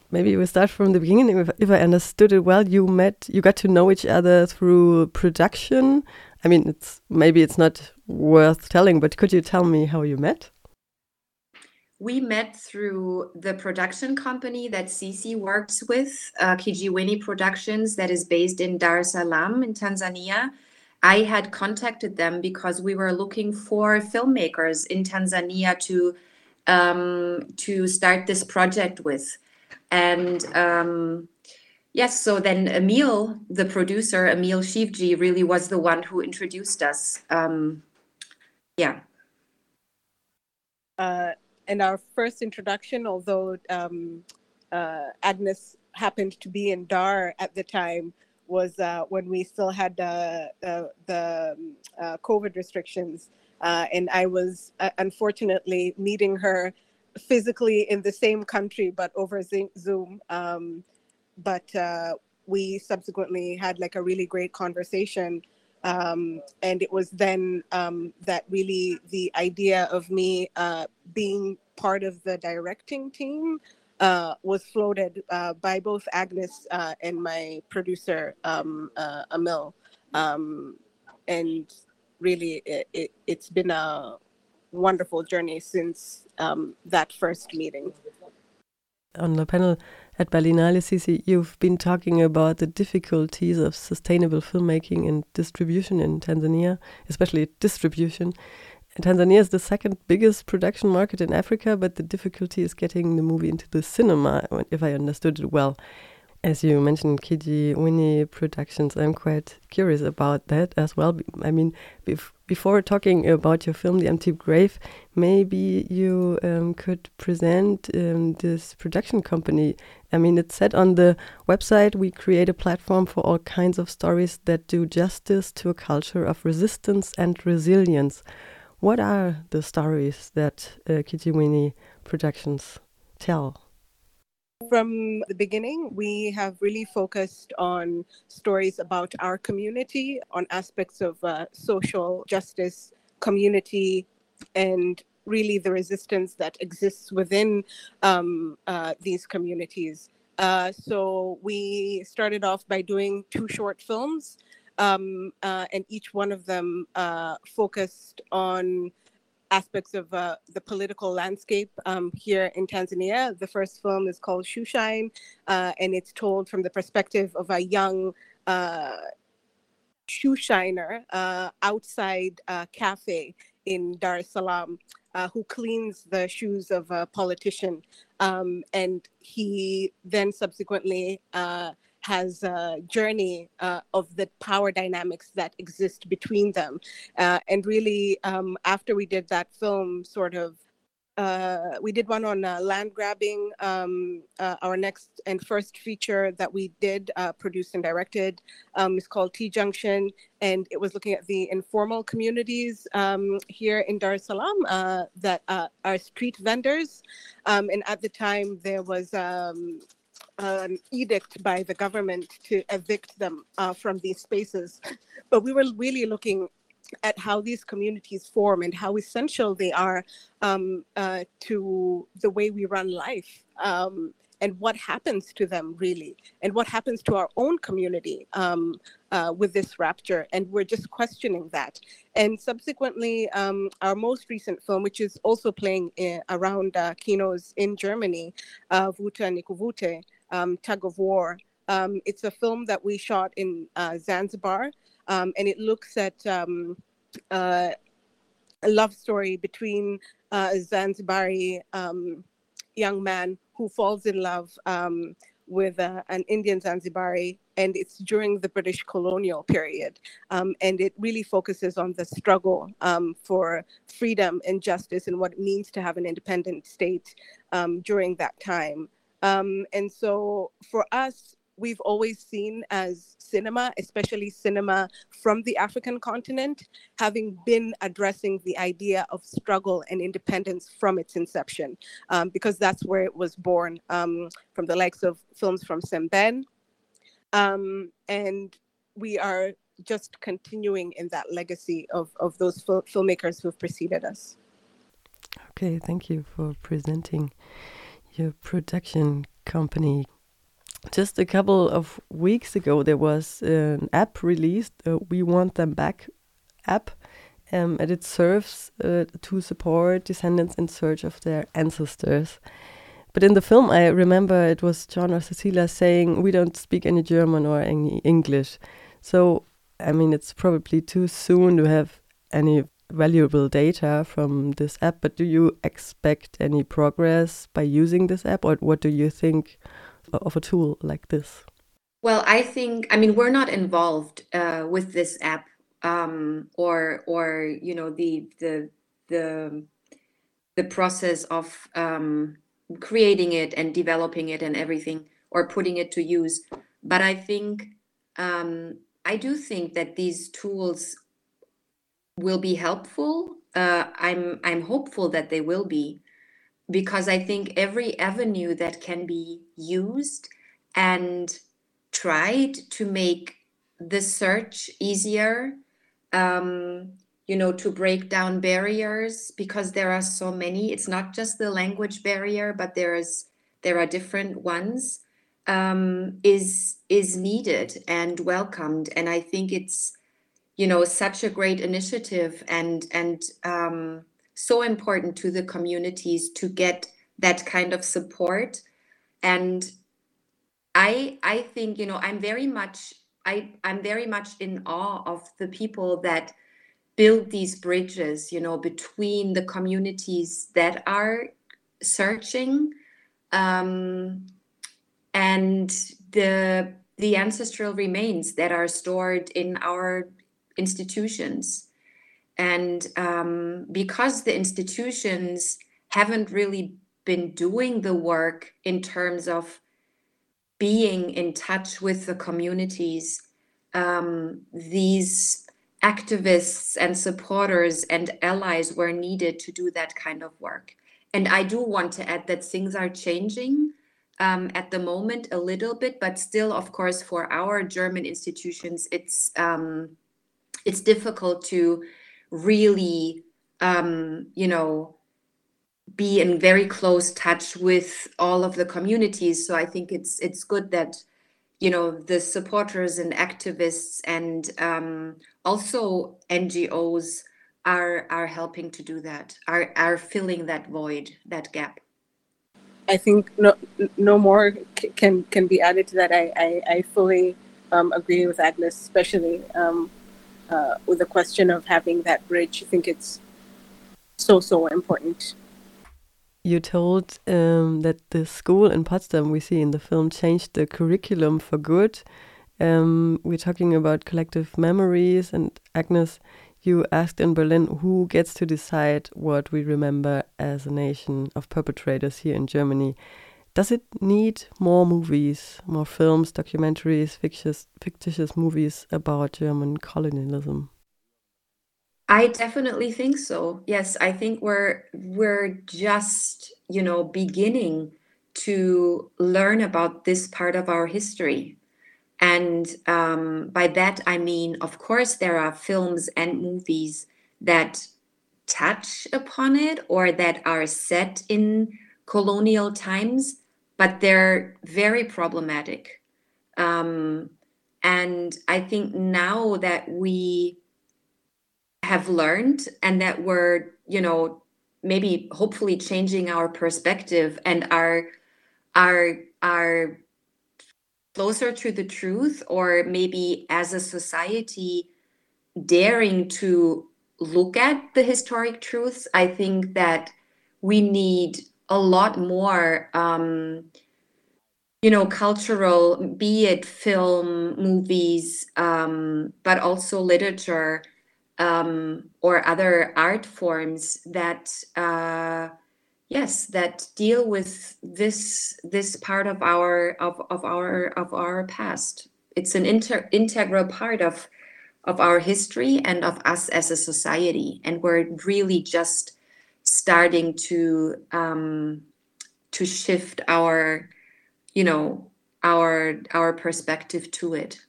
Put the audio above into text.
maybe we start from the beginning. If I understood it well, you got to know each other through production. I mean, maybe it's not worth telling, but could you tell me how you met? We met through the production company that Cici works with, Kijiweni Productions, that is based in Dar es Salaam in Tanzania. I had contacted them because we were looking for filmmakers in Tanzania to start this project with. And yes, so then Emil, the producer, Emil Shivji, really was the one who introduced us. Yeah. And our first introduction, although Agnes happened to be in Dar at the time, was when we still had the COVID restrictions. And I was unfortunately meeting her physically in the same country, but over Zoom. But we subsequently had like a really great conversation. And it was then that really the idea of me being part of the directing team was floated by both Agnes and my producer, Emil. And really, it's been a wonderful journey since that first meeting. On the panel at Berlinale, Cici, you've been talking about the difficulties of sustainable filmmaking and distribution in Tanzania, especially distribution. And Tanzania is the second biggest production market in Africa, but the difficulty is getting the movie into the cinema, if I understood it well. As you mentioned, Kijiweni Productions, I'm quite curious about that as well. I mean, before talking about your film, The Empty Grave, maybe you could present this production company. I mean, it said on the website, we create a platform for all kinds of stories that do justice to a culture of resistance and resilience. What are the stories that Kijiweni Productions tell? From the beginning, we have really focused on stories about our community, on aspects of social justice, community, and really the resistance that exists within these communities. So we started off by doing 2 short films, and each one of them focused on aspects of the political landscape here in Tanzania. The first film is called Shoeshine, and it's told from the perspective of a young shoe shiner outside a cafe in Dar es Salaam who cleans the shoes of a politician. And he then subsequently has a journey of the power dynamics that exist between them. And really, after we did that film, we did one on land grabbing. Our next and first feature that we did, produced and directed, is called T Junction, and it was looking at the informal communities here in Dar es Salaam that are street vendors. And at the time, there was an edict by the government to evict them from these spaces. But we were really looking at how these communities form and how essential they are to the way we run life, and what happens to them really, and what happens to our own community with this rapture. And we're just questioning that. And subsequently, our most recent film, which is also playing around kinos in Germany, Vuta Nikuvute, Tug of War. It's a film that we shot in Zanzibar, and it looks at a love story between a Zanzibari young man who falls in love with an Indian Zanzibari, and it's during the British colonial period. And it really focuses on the struggle for freedom and justice and what it means to have an independent state during that time. And so for us, we've always seen as cinema, especially cinema from the African continent, having been addressing the idea of struggle and independence from its inception, because that's where it was born, from the likes of films from Sembène. And we are just continuing in that legacy of those filmmakers who have preceded us. Okay, thank you for presenting your production company. Just a couple of weeks ago, there was an app released, We Want Them Back app, and it serves to support descendants in search of their ancestors. But in the film, I remember it was John or Cecilia saying, we don't speak any German or any English. So, I mean, it's probably too soon to have any valuable data from this app, but do you expect any progress by using this app, or what do you think of a tool like this? Well, I mean, we're not involved with this app, or you know, the process of creating it and developing it and everything, or putting it to use. But I think I do think that these tools will be helpful. I'm hopeful that they will be, because I think every avenue that can be used and tried to make the search easier, you know, to break down barriers, because there are so many. It's not just the language barrier, but there are different ones, is needed and welcomed. And I think it's, you know, such a great initiative, and so important to the communities to get that kind of support. And I think, you know, I'm very much in awe of the people that build these bridges, you know, between the communities that are searching, and the ancestral remains that are stored in our institutions. And because the institutions haven't really been doing the work in terms of being in touch with the communities, these activists and supporters and allies were needed to do that kind of work. And I do want to add that things are changing at the moment a little bit, but still, of course, for our German institutions, it's difficult to really, you know, be in very close touch with all of the communities. So I think it's good that, you know, the supporters and activists and also NGOs are helping to do that, are filling that void, that gap. I think no more can be added to that. I fully agree with Agnes, especially with the question of having that bridge. I think it's so important. You told that the school in Potsdam we see in the film changed the curriculum for good. We're talking about collective memories, and Agnes, you asked in Berlin who gets to decide what we remember as a nation of perpetrators here in Germany. Does it need more movies, more films, documentaries, fictitious movies about German colonialism? I definitely think so. Yes, I think we're just, you know, beginning to learn about this part of our history. And by that, I mean, of course, there are films and movies that touch upon it or that are set in colonial times, but they're very problematic. And I think now that we have learned and that we're, you know, maybe hopefully changing our perspective and are closer to the truth, or maybe as a society daring to look at the historic truths, I think that we need a lot more, you know, cultural, be it film, movies, but also literature, or other art forms that, yes, that deal with this part of our past. It's an integral part of our history and of us as a society, and we're really just starting to shift our, you know, our perspective to it.